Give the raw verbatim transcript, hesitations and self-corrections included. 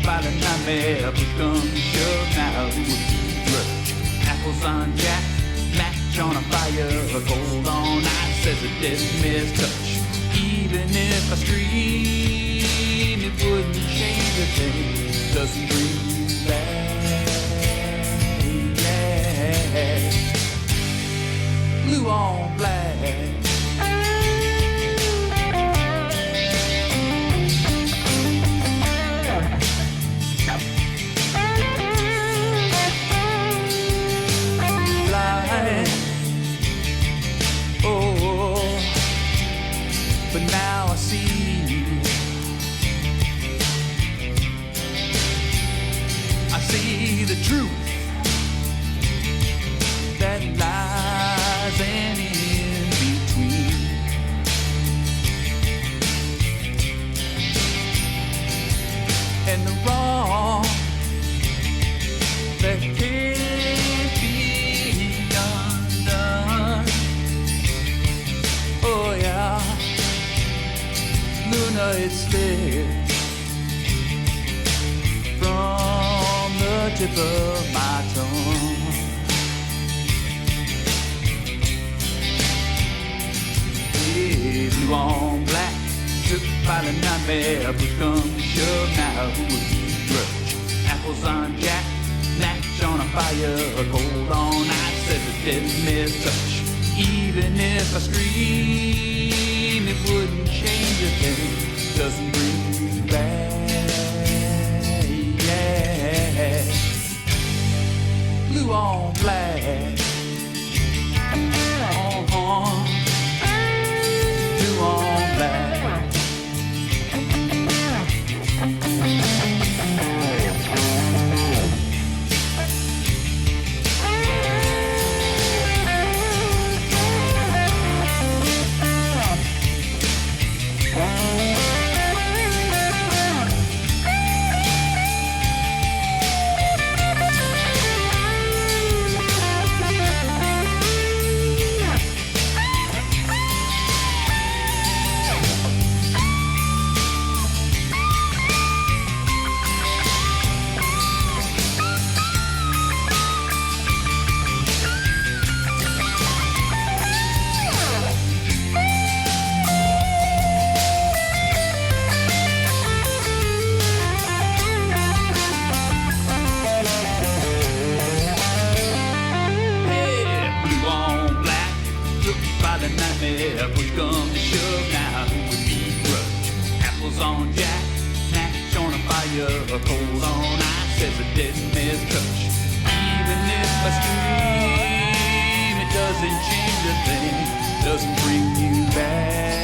by the nightmare, push come to shove, now who would be grudge? Apples on jack, match on a fire, cold on ice says a dead man's touch. Even if I scream, it wouldn't change a thing, doesn't bring you back. Yeah. Blue on black. But now I see you. I see the truth that lies in between. And the wrong that can't be undone. Oh yeah, Luna, it's there from the tip of my tongue. Yeah, blue on black, took by the nightmare, push come to shove, now who would be grudge? Apples on jack, match on a fire, cold on ice says a dead man's touch. Even if I scream, it wouldn't change a thing, doesn't bring you back. Yeah. Blue on black. Uh-huh. Blue on black. The nightmare, push come to shove, now who would be grudge? Apples on jack, match on a fire, cold on ice says a dead man's touch. Even if I scream, it doesn't change a thing, doesn't bring you back.